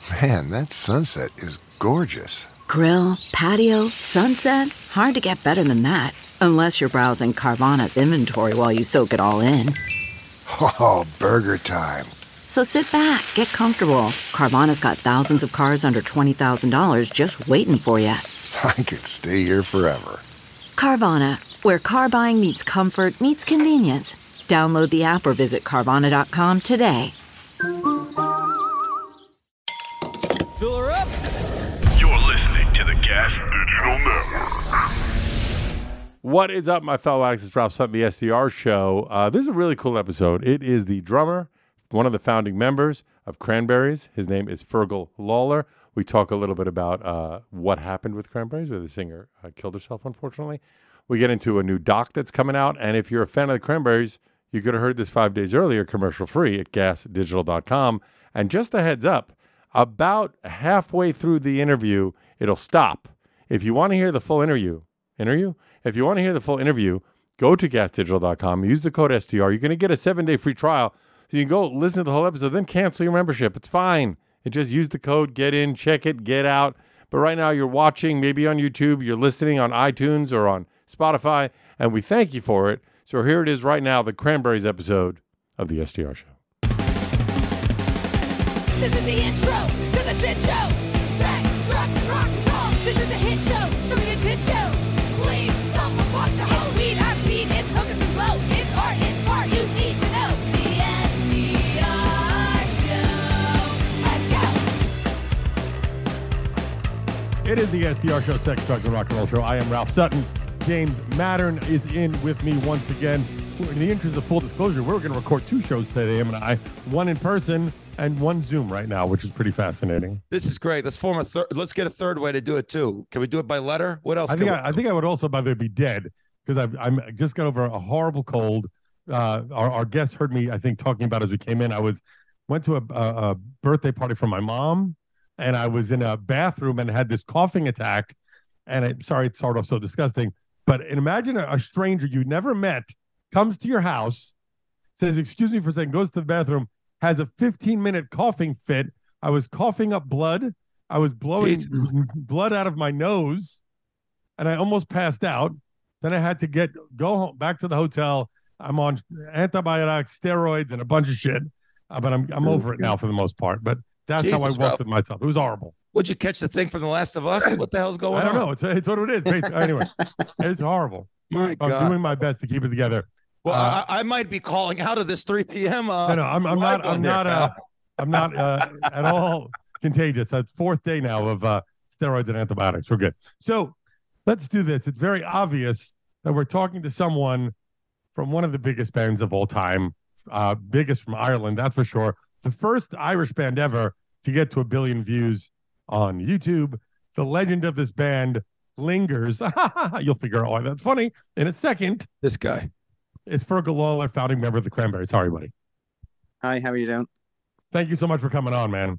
Man, that sunset is gorgeous. Grill, patio, sunset. Hard to get better than that. Unless you're browsing Carvana's inventory while you soak it all in. Oh, burger time. So sit back, get comfortable. Carvana's got thousands of cars under $20,000 just waiting for you. I could stay here forever. Carvana, where car buying meets comfort meets convenience. Download the app or visit Carvana.com today. Fill her up. You're listening to the Gas Digital Network. What is up, my fellow addicts? It's Ralph Sutton, the SDR show. This is a really cool episode. It is the drummer, one of the founding members of Cranberries. His name is Fergal Lawler. We talk a little bit about what happened with Cranberries, where the singer killed herself, unfortunately. We get into a new doc that's coming out. And if you're a fan of the Cranberries, you could have heard this 5 days earlier, commercial-free at gasdigital.com. And just a heads up, about halfway through the interview, it'll stop. If you want to hear the full interview? If you want to hear the full interview, go to gasdigital.com, use the code SDR. You're going to get a 7-day free trial. So you can go listen to the whole episode, then cancel your membership. It's fine. And just use the code, get in, check it, get out. But right now you're watching, maybe on YouTube, you're listening on iTunes or on Spotify, and we thank you for it. So here it is right now, the Cranberries episode of the SDR Show. This is the intro to the shit show. Sex, drugs, and rock and roll. This is a hit show. Show me a tit show. Please, someone fuck the hoe. It's weed, our beat, it's hookers and blow. It's art, you need to know. The SDR show. Let's go. It is the SDR Show, Sex, Drugs, and Rock and Roll Show. I am Ralph Sutton. James Mattern is in with me once again. In the interest of full disclosure, we're going to record 2 shows today, him and I. One in person and one Zoom right now, which is pretty fascinating. This is great. Let's form a third. Let's get a third way to do it too. Can we do it by letter? What else? I think I would also, by the way, be dead because I'm just got over a horrible cold. Our guest heard me, I think, talking about as we came in. Went to a birthday party for my mom, and I was in a bathroom and had this coughing attack. And sorry, it started off so disgusting. But imagine a stranger you never met comes to your house, says, "Excuse me for a second," goes to the bathroom, has a 15-minute coughing fit. I was coughing up blood. I was blowing blood out of my nose, and I almost passed out. Then I had to go home, back to the hotel. I'm on antibiotics, steroids, and a bunch of shit. But I'm over it now for the most part. But that's how I walked with myself. It was horrible. Would you catch the thing from The Last of Us? What the hell's going on? I don't know. It's what it is. Basically. Anyway, it's horrible. My God. I'm doing my best to keep it together. Well, I might be calling out of this 3 p.m. I'm not at all contagious. That's 4th day now of steroids and antibiotics. We're good. So let's do this. It's very obvious that we're talking to someone from one of the biggest bands of all time, biggest from Ireland, that's for sure. The first Irish band ever to get to 1 billion views on YouTube. The legend of this band lingers. You'll figure out why that's funny in a second. This guy. It's Fergal Lawler, founding member of the Cranberries. How are you, buddy? Hi, how are you doing? Thank you so much for coming on, man.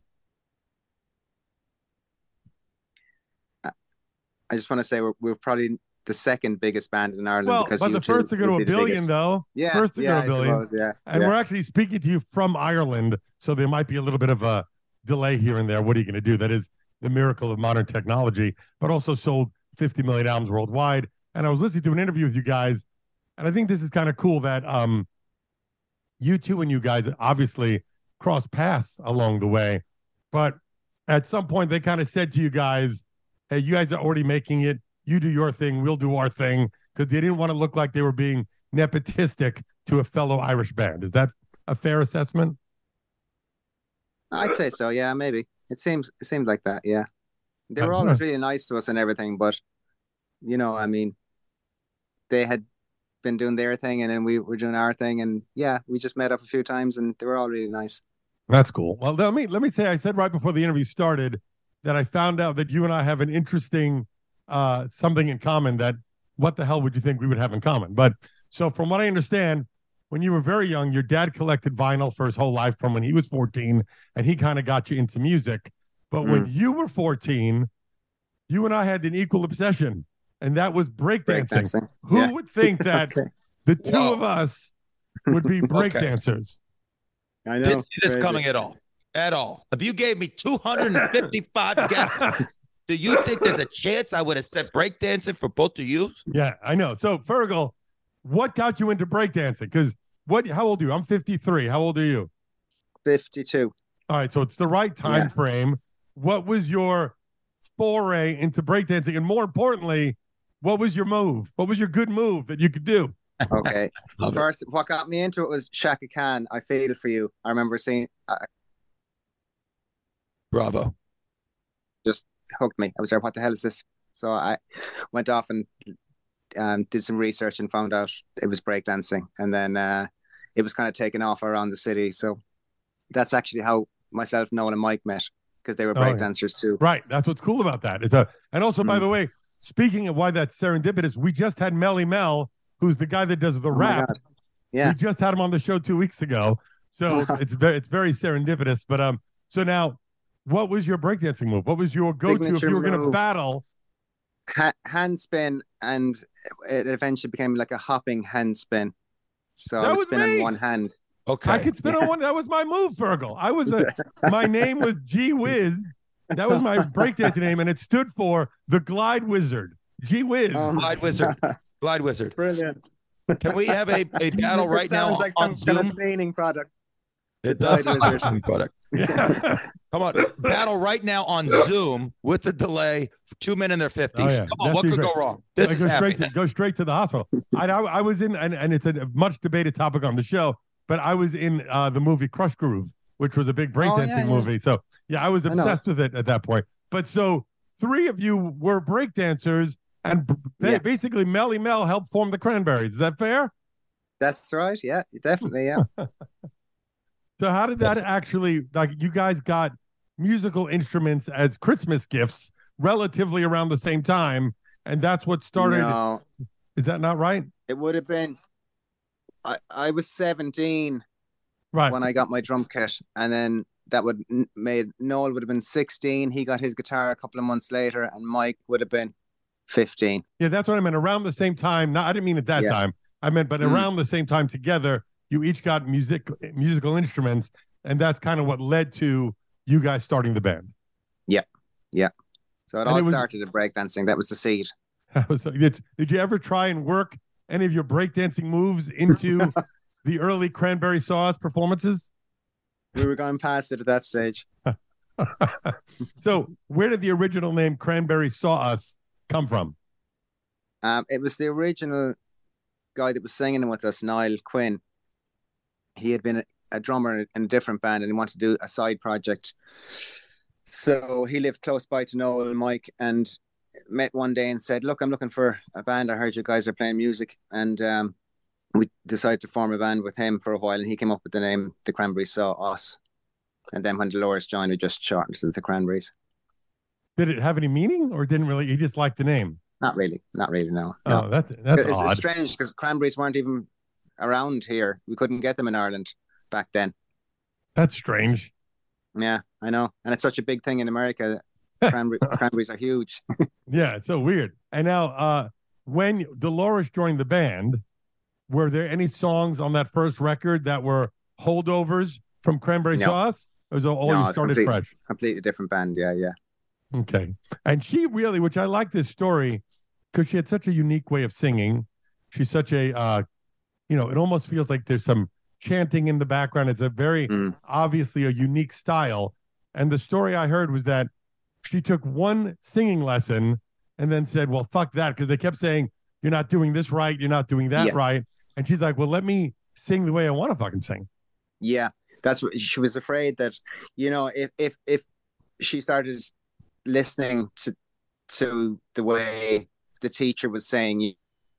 I just want to say we're probably the second biggest band in Ireland. Well, because but the first to go to 1 billion, though. Yeah, first to go to 1 billion. Suppose, yeah. And we're actually speaking to you from Ireland, so there might be a little bit of a delay here and there. What are you going to do? That is the miracle of modern technology, but also sold 50 million albums worldwide. And I was listening to an interview with you guys, and I think this is kind of cool that you two and you guys obviously crossed paths along the way. But at some point, they kind of said to you guys, "Hey, you guys are already making it. You do your thing. We'll do our thing," because they didn't want to look like they were being nepotistic to a fellow Irish band. Is that a fair assessment? I'd say so. Yeah, maybe. It seemed like that. Yeah, they were always really nice to us and everything, but I mean, they had been doing their thing, and then we were doing our thing, and yeah, we just met up a few times, and they were all really nice. That's cool. Well, let me say, I said right before the interview started that I found out that you and I have an interesting something in common. That what the hell would you think we would have in common? But so from what I understand, when you were very young, your dad collected vinyl for his whole life from when he was 14, and he kind of got you into music. But when you were 14, you and I had an equal obsession, and that was breakdancing. Who would think that the two of us would be breakdancers? I know. Didn't see this coming at all. at all. If you gave me 255 guesses, do you think there's a chance I would have said breakdancing for both of you? Yeah, I know. So, Fergal, what got you into breakdancing? Because how old are you? I'm 53. How old are you? 52. All right, so it's the right time frame. What was your foray into breakdancing? And more importantly, what was your move? What was your good move that you could do? Okay. First, what got me into it was Shaka Khan. I Faded for You. I remember seeing Bravo. just hooked me. I was there, what the hell is this? So I went off and did some research and found out it was breakdancing. And then it was kind of taken off around the city. So that's actually how myself, Noel, and Mike met, because they were breakdancers too. Right. That's what's cool about that. And also, by the way, speaking of why that's serendipitous, we just had Melly Mel, who's the guy that does the rap. Yeah. We just had him on the show 2 weeks ago. So it's very serendipitous. But so now, what was your breakdancing move? What was your go-to if you were going to battle? Hand spin, and it eventually became like a hopping hand spin. So I would spin on one hand. Okay. I could spin on one. That was my move, Fergal. My name was G Wiz. That was my breakdancing name, and it stood for the Glide Wizard. G Wiz. Glide Wizard. Glide Wizard. Brilliant. Can we have a battle right now sounds like on some kind Zoom? of cleaning product. It does. Glide Wizard. Product. Yeah. Come on. Battle right now on Zoom with the delay. 2 men in their 50s. Oh, yeah. Come on. That'd What be could great. go wrong? This is happening. Go straight to the hospital. I was in, and it's a much debated topic on the show, but I was in the movie Crush Groove, which was a big breakdancing movie. So, yeah, I was obsessed with it at that point. But so 3 of you were breakdancers, and basically Melly Mel helped form the Cranberries. Is that fair? That's right. Yeah, definitely. Yeah. So how did that actually, like, you guys got musical instruments as Christmas gifts relatively around the same time, and that's what started. No, is that not right? it would have been. I was 17 Right. when I got my drum kit, and then that would made Noel would have been 16. He got his guitar a couple of months later, and Mike would have been 15. Yeah, that's what I meant. Around the same time. No, I didn't mean at that time. I meant, but around the same time together, you each got musical instruments, and that's kind of what led to you guys starting the band. Yeah. So it started at breakdancing. That was the seed. Did you ever try and work any of your breakdancing moves into the early Cranberry Sauce performances? We were going past it at that stage. So where did the original name Cranberry Sauce come from? It was the original guy that was singing with us, Niall Quinn. He had been a drummer in a different band, and he wanted to do a side project. So he lived close by to Noel and Mike, and met one day and said, "Look, I'm looking for a band. I heard you guys are playing music." And we decided to form a band with him for a while, and he came up with the name The Cranberries Saw Us. And then when Dolores joined, we just shortened to The Cranberries. Did it have any meaning, or didn't really? You just liked the name? Not really, no. Oh, that's it's odd. strange because cranberries weren't even around here. We couldn't get them in Ireland back then. That's strange. Yeah, I know. And it's such a big thing in America. Cranberries are huge. Yeah, it's so weird. And now, when Dolores joined the band, were there any songs on that first record that were holdovers from Cranberry Sauce? Or was it all you started fresh? Completely different band. Yeah. Okay. And she really, which I like this story, because she had such a unique way of singing. She's such a, it almost feels like there's some chanting in the background. It's a very obviously a unique style. And the story I heard was that she took one singing lesson and then said, well, fuck that. Because they kept saying, you're not doing this right. You're not doing that right. And she's like, well, let me sing the way I want to fucking sing. Yeah. That's what she was afraid that, if she started listening to the way the teacher was saying,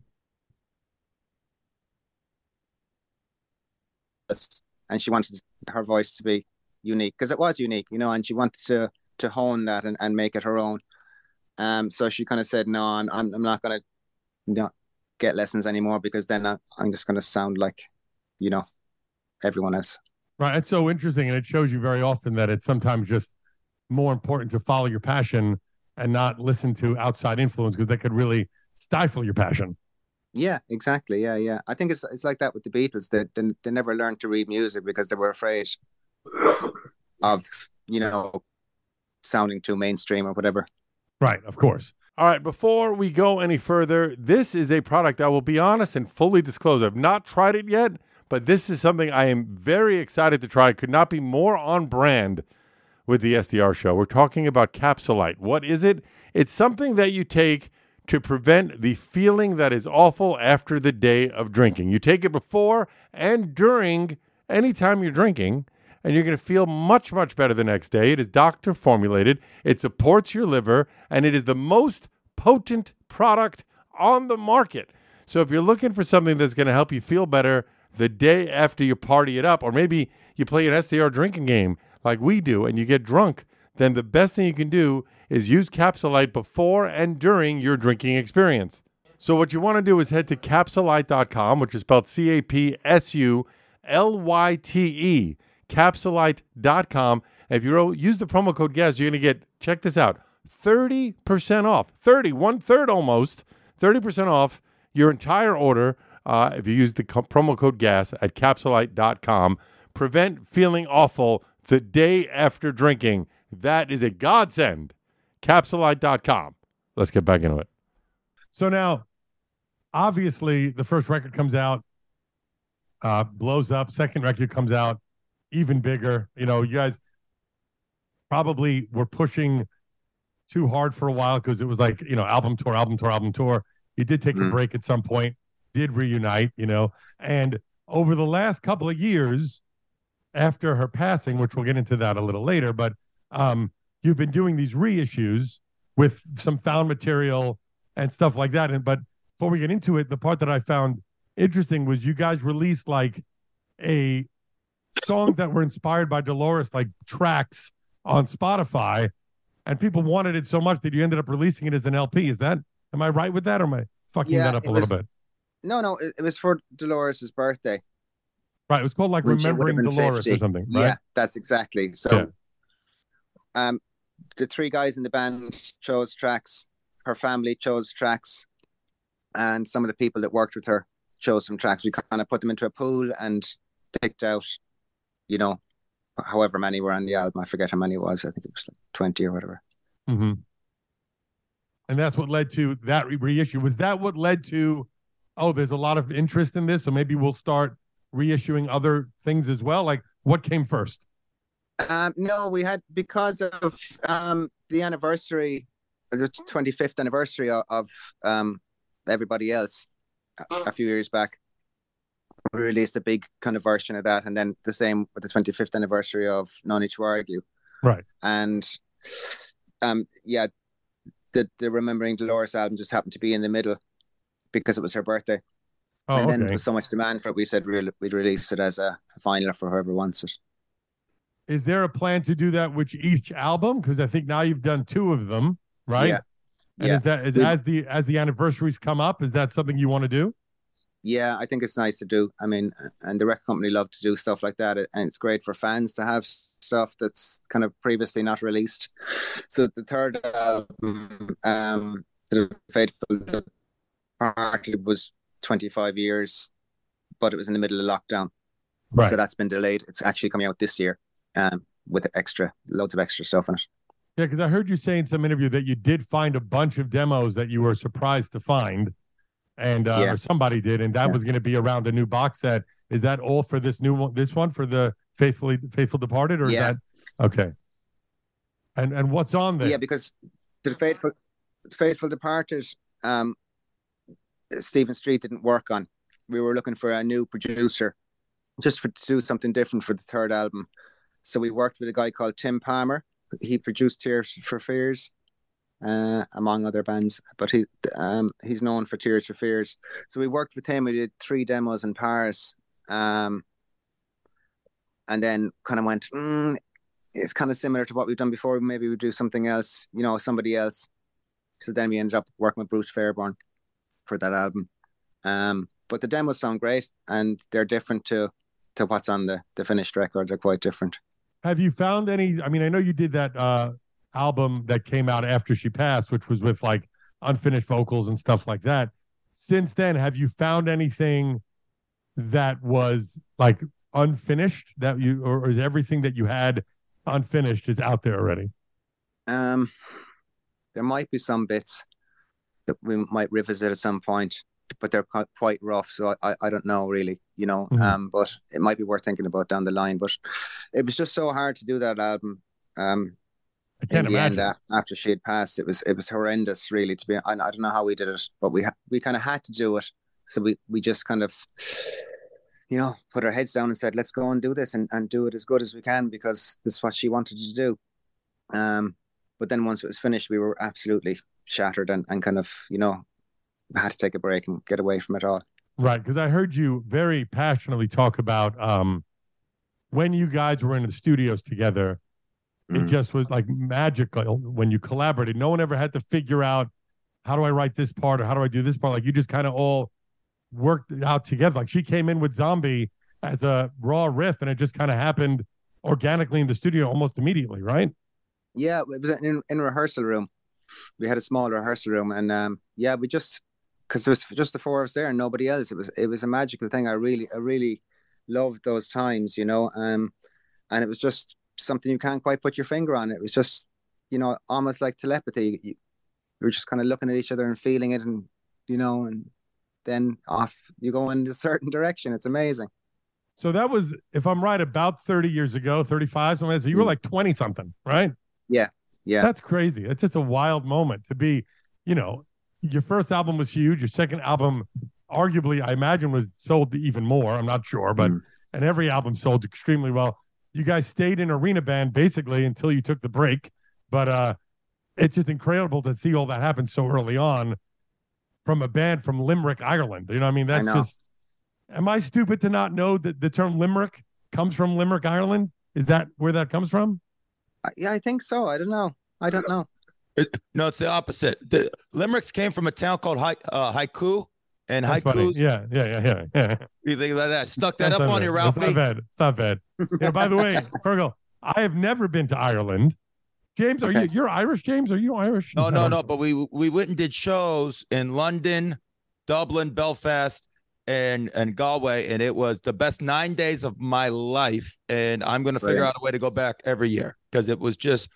and she wanted her voice to be unique, because it was unique, and she wanted to hone that and make it her own. So she kind of said, no, I'm not going to get lessons anymore, because then I'm just going to sound like, everyone else. Right. It's so interesting. And it shows you very often that it's sometimes just more important to follow your passion and not listen to outside influence, because that could really stifle your passion. Yeah, exactly. Yeah. I think it's like that with the Beatles. They never learned to read music because they were afraid of, sounding too mainstream or whatever. Right, of course. All right, before we go any further, this is a product I will be honest and fully disclose. I've not tried it yet, but this is something I am very excited to try. It could not be more on brand with the SDR show. We're talking about Capsulite. What is it? It's something that you take to prevent the feeling that is awful after the day of drinking. You take it before and during any time you're drinking, and you're going to feel much, much better the next day. It is doctor formulated. It supports your liver, and it is the most potent product on the market. So if you're looking for something that's going to help you feel better the day after you party it up, or maybe you play an SDR drinking game like we do and you get drunk, then the best thing you can do is use Capsulite before and during your drinking experience. So what you want to do is head to Capsulite.com, which is spelled Capsulyte, Capsulite.com. If you use the promo code GAS, you're going to get, check this out, 30% off, 1/3 almost, 30% off your entire order if you use the promo code GAS at Capsulite.com. Prevent feeling awful the day after drinking. That is a godsend. Capsulite.com. Let's get back into it. So now, obviously, the first record comes out, blows up. Second record comes out, even bigger. You guys probably were pushing too hard for a while because it was like, album tour. You did take a break at some point, did reunite, and over the last couple of years after her passing, which we'll get into that a little later, but you've been doing these reissues with some found material and stuff like that. But before we get into it, the part that I found interesting was you guys released like a songs that were inspired by Dolores, like tracks on Spotify, and people wanted it so much that you ended up releasing it as an LP. Am I right with that, or am I fucking that up a little bit? No, it was for Dolores' birthday. Right, it was called like Remembering Dolores 50. Or something, right? Yeah, that's exactly. So the three guys in the band chose tracks, her family chose tracks, and some of the people that worked with her chose some tracks. We kind of put them into a pool and picked out, however many were on the album. I forget how many it was. I think it was like 20 or whatever. Mm-hmm. And that's what led to that reissue. Was that what led to, there's a lot of interest in this, so maybe we'll start reissuing other things as well? Like, what came first? No, we had, because of the anniversary, the 25th anniversary of Everybody Else a few years back, we released a big kind of version of that, and then the same with the 25th anniversary of No Need to Argue. Right. And the Remembering Dolores album just happened to be in the middle because it was her birthday. And then there was so much demand for it, we said we'd release it as a vinyl for whoever wants it. Is there a plan to do that with each album? Because I think now you've done 2 of them, right? Yeah. And as the anniversaries come up, is that something you want to do? Yeah, I think it's nice to do. I mean, and the record company love to do stuff like that, and it's great for fans to have stuff that's kind of previously not released. So the third album, The Faithful Departed, was 25 years, but it was in the middle of lockdown. Right. So that's been delayed. It's actually coming out this year with loads of extra stuff in it. Yeah, because I heard you say in some interview that you did find a bunch of demos that you were surprised to find, and or somebody did, and that was going to be around a new box set. Is that all for this one for the Faithful Departed, or is that okay? And what's on there? Yeah, because the Faithful Departed, Stephen Street didn't work on. We were looking for a new producer, just to do something different for the third album. So we worked with a guy called Tim Palmer. He produced Tears for Fears, among other bands, but he's known for Tears for Fears. So we worked with him. We did 3 demos in Paris, and then kind of went, it's kind of similar to what we've done before. Maybe we'll do something else, somebody else. So then we ended up working with Bruce Fairbairn for that album. But the demos sound great, and they're different to what's on the finished record. They're quite different. Have you found any? I mean, I know you did that album that came out after she passed, which was with like unfinished vocals and stuff like that. Since then, have you found anything that was like unfinished or is everything that you had unfinished is out there already? There might be some bits that we might revisit at some point, but they're quite rough. So I don't know really, but it might be worth thinking about down the line. But it was just so hard to do that album. I can't imagine. End, after she had passed, it was horrendous really to be. I don't know how we did it, but we kind of had to do it. So we just kind of, put our heads down and said, let's go and do this and do it as good as we can, because this is what she wanted to do. But then once it was finished, we were absolutely shattered and kind of, had to take a break and get away from it all. Right, because I heard you very passionately talk about when you guys were in the studios together, it just was like magical when you collaborated. No one ever had to figure out, how do I write this part or how do I do this part? Like, you just kind of all worked it out together. Like, she came in with Zombie as a raw riff and it just kind of happened organically in the studio almost immediately, right? Yeah, it was in rehearsal room. We had a small rehearsal room, and we just, because there was just the four of us there and nobody else. It was a magical thing. I really loved those times, and it was just something you can't quite put your finger on. It was just, almost like telepathy. You were just kind of looking at each other and feeling it, and and then off you go in a certain direction. It's amazing. So that was, if I'm right, about 30 years ago, 35, something like that. So you were like 20 something, right? Yeah. That's crazy. It's just a wild moment to be, your first album was huge. Your second album, arguably, I imagine, was sold even more. I'm not sure, but and every album sold extremely well. You guys stayed in arena band basically until you took the break, but it's just incredible to see all that happen so early on from a band from Limerick, Ireland. You know what I mean? That's just, am I stupid to not know that the term Limerick comes from Limerick, Ireland? Is that where that comes from? Yeah, I think so. I don't know. No, it's the opposite. The Limericks came from a town called Haiku, and That's Haiku. Funny. Yeah. You think like that? Stuck that up on you, Ralphie. It's not bad. By the way, Fergal, I have never been to Ireland. James, you're Irish, James? Are you Irish? No. But we went and did shows in London, Dublin, Belfast, and Galway, and it was the best 9 days of my life. And I'm going to figure out a way to go back every year because it was just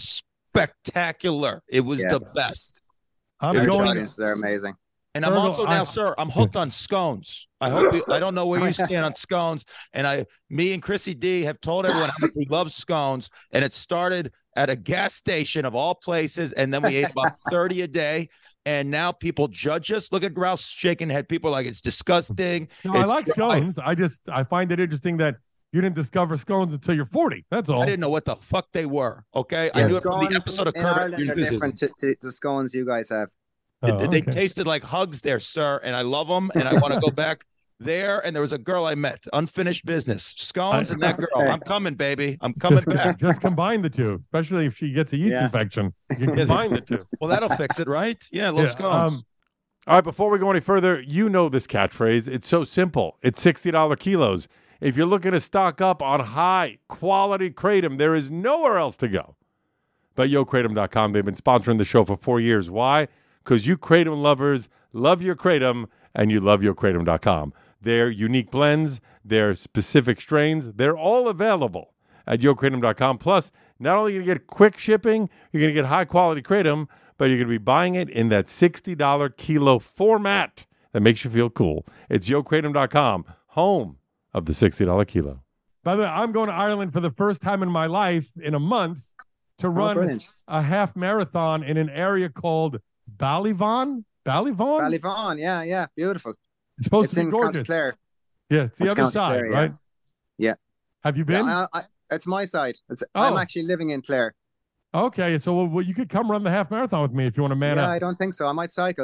spectacular. It was the best. They're amazing. And I'm also now, sir, I'm hooked on scones. I don't know where you stand on scones. And me and Chrissy D have told everyone how much we love scones. And it started at a gas station of all places. And then we ate about 30 a day. And now people judge us. Look at Ralph shaking head. People are like, it's disgusting. No, I like scones. I find it interesting that you didn't discover scones until you're 40. That's all. I didn't know what the fuck they were. Okay. I knew it from the episode of Curb. They're different to the scones you guys have. They tasted like hugs there, sir, and I love them, and I want to go back there. And there was a girl I met, unfinished business, scones, and that girl. I'm coming, baby. I'm coming back. Just combine the two, especially if she gets a yeast infection. You can combine the two. Well, that'll fix it, right? Yeah, little scones. All right, before we go any further, you know this catchphrase. It's so simple. It's $60 kilos. If you're looking to stock up on high-quality Kratom, there is nowhere else to go but YoKratom.com. They've been sponsoring the show for 4 years. Why? Because you Kratom lovers love your Kratom, and you love YoKratom.com. Their unique blends, their specific strains, they're all available at YoKratom.com. Plus, not only are you going to get quick shipping, you're going to get high-quality Kratom, but you're going to be buying it in that $60 kilo format that makes you feel cool. It's YoKratom.com, home of the $60 kilo. By the way, I'm going to Ireland for the first time in my life in a month to run a half marathon in an area called Ballyvaughan? Ballyvaughan, yeah, beautiful. It's supposed to be gorgeous. County Clare. Yeah, it's the other side, Clare, right? Yeah. Have you been? Yeah, it's my side. I'm actually living in Clare. Okay, so well, you could come run the half marathon with me if you want to man up. I don't think so. I might cycle.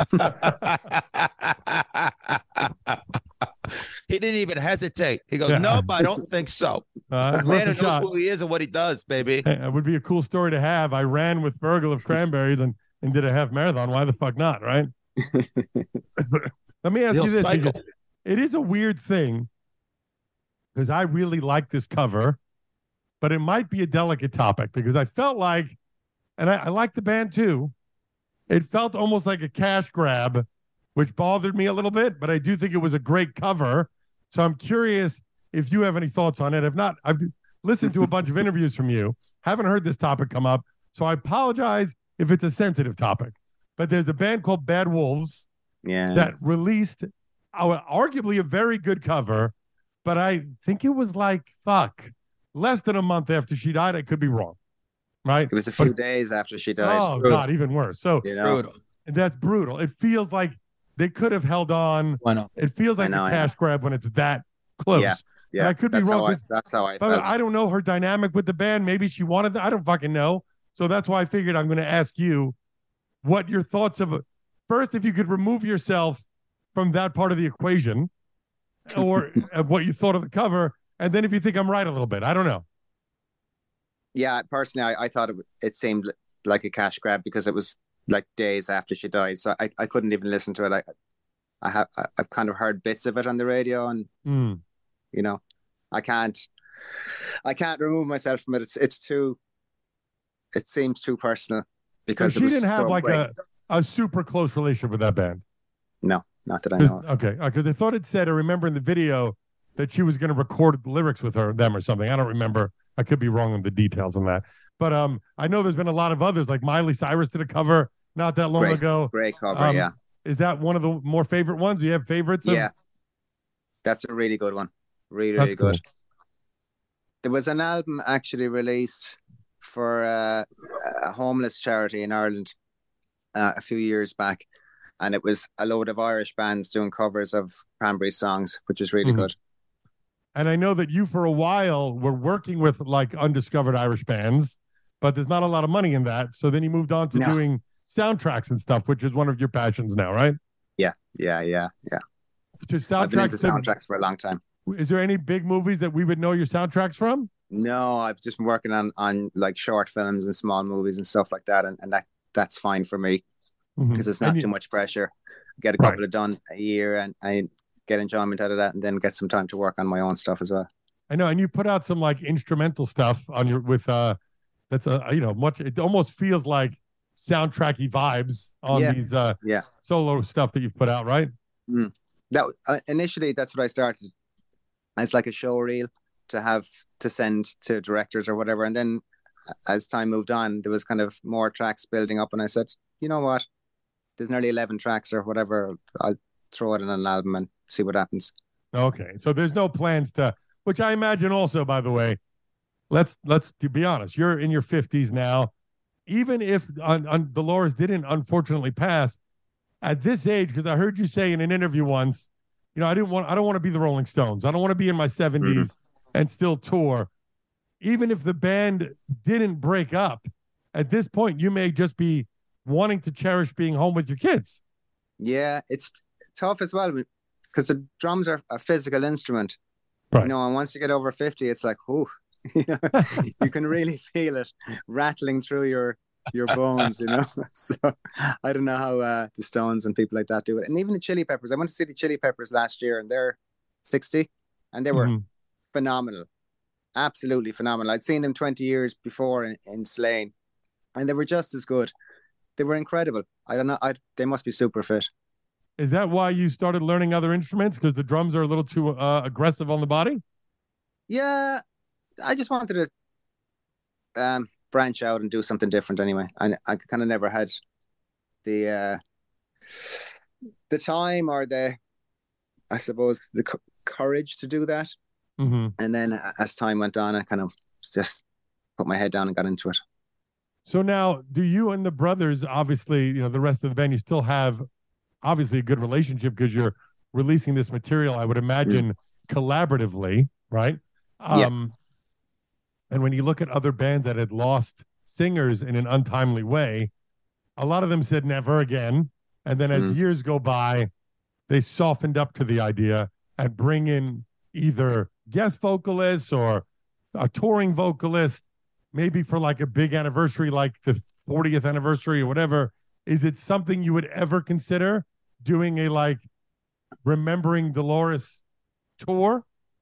He didn't even hesitate. He goes, nope, I don't think so. Man who knows who he is and what he does, baby. Hey, it would be a cool story to have. I ran with Fergal of Cranberries and did a half marathon. Why the fuck not, right? Let me ask you this. It is a weird thing because I really like this cover, but it might be a delicate topic because I felt like, and I like the band too, it felt almost like a cash grab, which bothered me a little bit, but I do think it was a great cover. So I'm curious if you have any thoughts on it. If not, listened to a bunch of interviews from you. Haven't heard this topic come up, so I apologize if it's a sensitive topic. But there's a band called Bad Wolves that released arguably a very good cover, but I think it was like, less than a month after she died. I could be wrong, right? It was a few days after she died. Oh, God, even worse. So Brutal. that's brutal. It feels like they could have held on. Why not? It feels like a cash grab when it's that close. Yeah. And I could be wrong. That's how I but felt. I don't know her dynamic with the band. Maybe she wanted that. I don't fucking know. So that's why I figured I'm going to ask you what your thoughts of first, if you could remove yourself from that part of the equation, or what you thought of the cover, and then if you think I'm right a little bit. I don't know. Yeah, personally, I thought it seemed like a cash grab because it was like days after she died. So I couldn't even listen to it. I've kind of heard bits of it on the radio, and you know, I can't remove myself from it. It seems too personal because so she didn't have like a super close relationship with that band. No, not that I know of. Okay, because I thought it said, I remember in the video that she was going to record the lyrics with them or something. I don't remember. I could be wrong on the details on that. But I know there's been a lot of others, like Miley Cyrus did a cover not that long ago. Great cover, yeah. Is that one of the more favorite ones? Do you have favorites? Yeah, that's a really good one. Really good. Cool. There was an album actually released for a homeless charity in Ireland a few years back, and it was a load of Irish bands doing covers of Cranberry songs, which is really good. And I know that you, for a while, were working with like undiscovered Irish bands, but there's not a lot of money in that. So then you moved on to doing soundtracks and stuff, which is one of your passions now, right? Yeah. To soundtracks, I've been into soundtracks for a long time. Is there any big movies that we would know your soundtracks from? No, I've just been working on like short films and small movies and stuff like that, and that's fine for me because it's not too much pressure. Get a couple of done a year, and I get enjoyment out of that, and then get some time to work on my own stuff as well. I know, and you put out some like instrumental stuff on your that's much. It almost feels like soundtracky vibes on these solo stuff that you've put out, right? That initially, that's what I started as like a show reel to have to send to directors or whatever, and then as time moved on, there was kind of more tracks building up, and I said, you know what, there's nearly 11 tracks or whatever, I'll throw it in an album and see what happens. Okay, so there's no plans to, which I imagine also, by the way, let's to be honest, you're in your 50s now. Even if Dolores didn't unfortunately pass at this age, because I heard you say in an interview once, I don't want to be the Rolling Stones. I don't want to be in my 70s and still tour. Even if the band didn't break up, at this point, you may just be wanting to cherish being home with your kids. Yeah, it's tough as well because the drums are a physical instrument. Right. And once you get over 50, it's like, you can really feel it rattling through your bones, So I don't know how the Stones and people like that do it. And even the Chili Peppers. I went to see the Chili Peppers last year, and they're 60, and they were phenomenal. Absolutely phenomenal. I'd seen them 20 years before in Slane, and they were just as good. They were incredible. I don't know. They must be super fit. Is that why you started learning other instruments? Because the drums are a little too aggressive on the body? Yeah, I just wanted to branch out and do something different anyway. I kind of never had the time or the courage to do that. And then as time went on, I kind of just put my head down and got into it. So now, do you and the brothers, obviously, the rest of the band, you still have obviously a good relationship because you're releasing this material, I would imagine, collaboratively, right? And when you look at other bands that had lost singers in an untimely way, a lot of them said never again. And then as years go by, they softened up to the idea and bring in either guest vocalists or a touring vocalist, maybe for like a big anniversary, like the 40th anniversary or whatever. Is it something you would ever consider doing a like Remembering Dolores tour?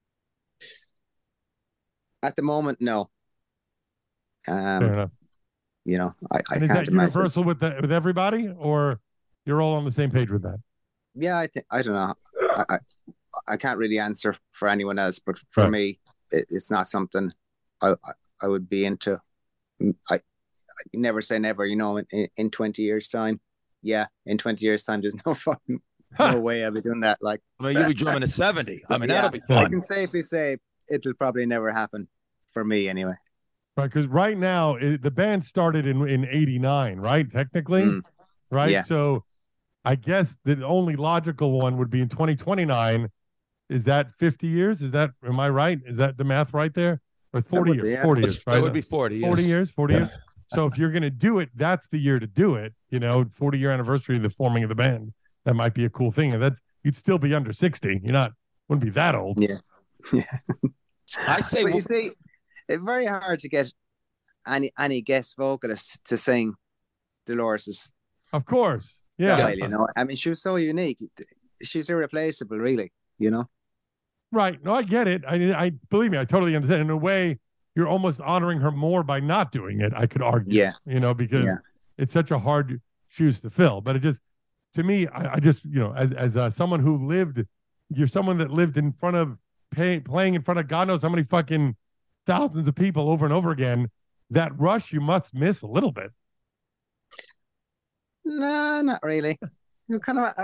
At the moment, no. Fair enough. I can't imagine. Is that universal with everybody, or you're all on the same page with that? Yeah, I don't know. I can't really answer for anyone else, but for me, it's not something I would be into. I never say never, in 20 years time. Yeah, in 20 years time, there's no fucking no way I'll be doing that. Like, I mean, you'll be drumming at 70. I mean, yeah, that'll be I fun. can safely say it'll probably never happen for me anyway. Right, because right now the band started in '89, right? Technically, right? Yeah. So I guess the only logical one would be in 2029. Is that 50 years? Am I right? Is that the math right there? Or 40 would be, years? yeah. 40 years, right? That would be 40. 40 yes. years, 40 years. So if you're going to do it, that's the year to do it. 40-year anniversary of the forming of the band. That might be a cool thing. And you'd still be under 60. Wouldn't be that old. Yeah. I say, But you see, it's very hard to get any guest vocalists to sing Dolores's Of course. Yeah. style, I mean, she was so unique. She's irreplaceable, really, Right. No, I get it. I believe me, I totally understand. In a way, you're almost honoring her more by not doing it, I could argue. Yeah. Because it's such a hard shoes to fill. But it just, to me, I just, as someone who you're someone that lived in front of, playing in front of God knows how many fucking thousands of people over and over again, that rush you must miss a little bit. No, not really. We've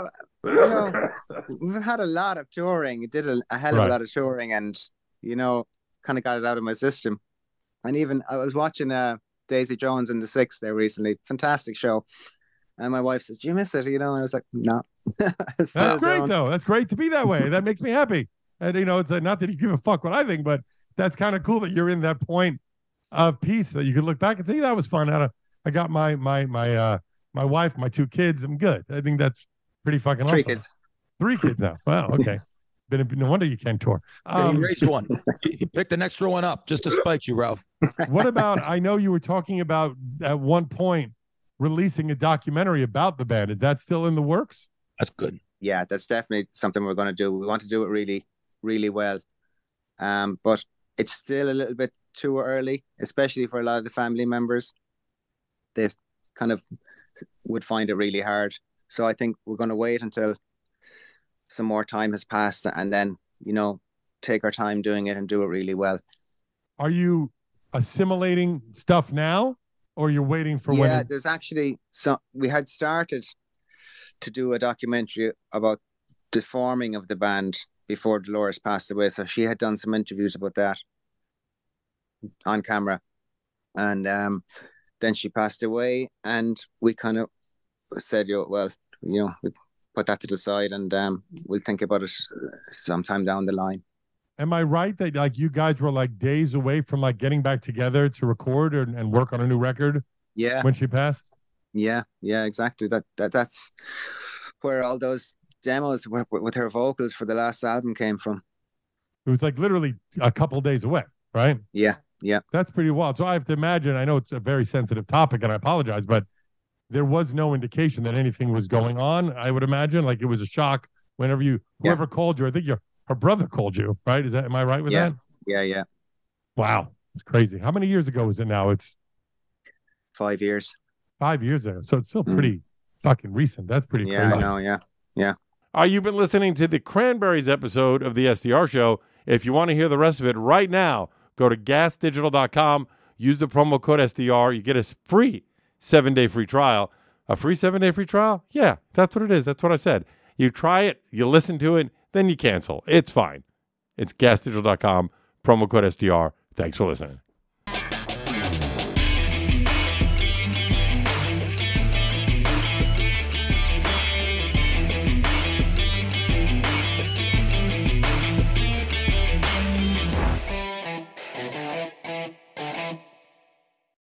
had a lot of touring. It did a hell of a lot of touring, and kind of got it out of my system. And even I was watching Daisy Jones and the Six there recently. Fantastic show. And my wife says, "Do you miss it?" And I was like, "No." That's great, though. That's great to be that way. That makes me happy. And it's not that you give a fuck what I think, but that's kind of cool that you're in that point of peace that you could look back and say, "That was fun." I got my wife, my 2 kids. I'm good. I think that's pretty fucking awesome. 3 kids. 3 kids now. Wow. Okay. No wonder you can't tour. he raised one. He picked an extra one up just to spite you, Ralph. What about, I know you were talking about at one point releasing a documentary about the band. Is that still in the works? That's good. Yeah, that's definitely something we're going to do. We want to do it really, really well. But it's still a little bit too early, especially for a lot of the family members. They kind of would find it really hard. So I think we're going to wait until some more time has passed and then, take our time doing it and do it really well. Are you assimilating stuff now or you're waiting for when? Yeah, there's actually we had started to do a documentary about the forming of the band before Dolores passed away. So she had done some interviews about that on camera. And then she passed away and we kind of said, we put that to the side and we'll think about it sometime down the line. Am I right that you guys were days away from getting back together to record and work on a new record? Yeah. When she passed? Yeah, exactly. That's where all those demos with her vocals for the last album came from. It was literally a couple days away, right? Yeah. That's pretty wild. So I have to imagine, I know it's a very sensitive topic and I apologize, but there was no indication that anything was going on. I would imagine it was a shock whenever whoever called you. I think her brother called you, right? Am I right with that? Yeah. Wow. It's crazy. How many years ago was it now? It's 5 years. 5 years ago. So it's still pretty fucking recent. That's pretty crazy. I know. Yeah. You've been listening to the Cranberries episode of the SDR Show. If you want to hear the rest of it right now, go to gasdigital.com. Use the promo code SDR. You get a free 7-day free trial. A free 7-day free trial? Yeah, that's what it is. That's what I said. You try it, you listen to it, then you cancel. It's fine. It's gasdigital.com, promo code SDR. Thanks for listening.